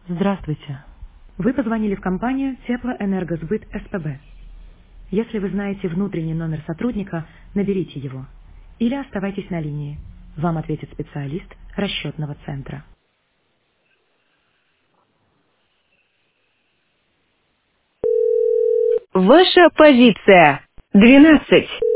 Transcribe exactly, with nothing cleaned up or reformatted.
Здравствуйте. Вы позвонили в компанию Теплоэнергосбыт СПБ. Если вы знаете внутренний номер сотрудника, наберите его. Или оставайтесь на линии. Вам ответит специалист расчетного центра. Ваша позиция. двенадцать.